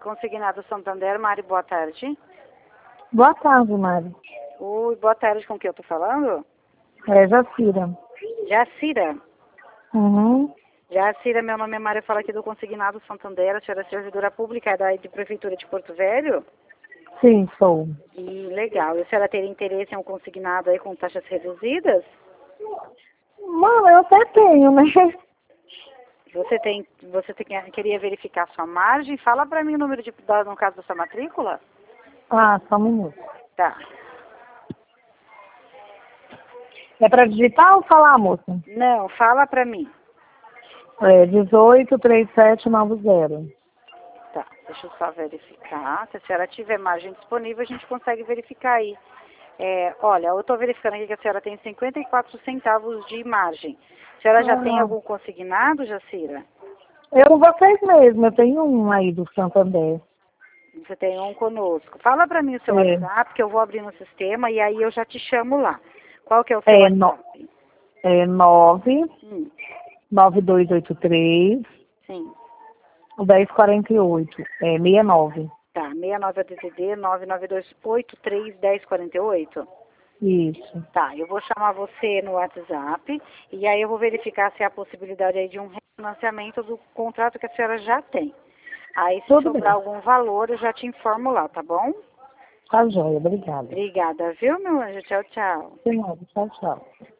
Consignado Santander, Mari, boa tarde. Boa tarde, Mari. Oi, boa tarde, com quem eu tô falando? É Jacira. Jacira. Uhum. Jacira, meu nome é Mari, eu falo aqui do Consignado Santander, a senhora é servidora pública da Prefeitura de Porto Velho? Sim, sou. E legal, e a senhora teria interesse em um consignado aí com taxas reduzidas? Mano, eu até tenho, né? Queria verificar sua margem? Fala pra mim o número no caso da sua matrícula? Ah, só um minuto. Tá. É pra digitar ou falar, moça? Não, fala pra mim. É 183790. Tá, deixa eu só verificar. Se a senhora tiver margem disponível, a gente consegue verificar aí. Olha, eu estou verificando aqui que a senhora tem 54 centavos de margem. A senhora já tem algum consignado, Jacira? Eu, vocês mesmo, eu tenho um aí do Santander. Você tem um conosco. Fala para mim o seu WhatsApp, que eu vou abrir no sistema e aí eu já te chamo lá. Qual que é o seu WhatsApp? É 9283 Sim. 1048. É 69. Tá, 69 DDD 992831048. Isso. Tá, eu vou chamar você no WhatsApp e aí eu vou verificar se há possibilidade aí de um refinanciamento do contrato que a senhora já tem. Aí se sobrar algum valor eu já te informo lá, tá bom? Tá joia, obrigada. Obrigada, viu, meu anjo? Tchau, tchau. Tchau, tchau.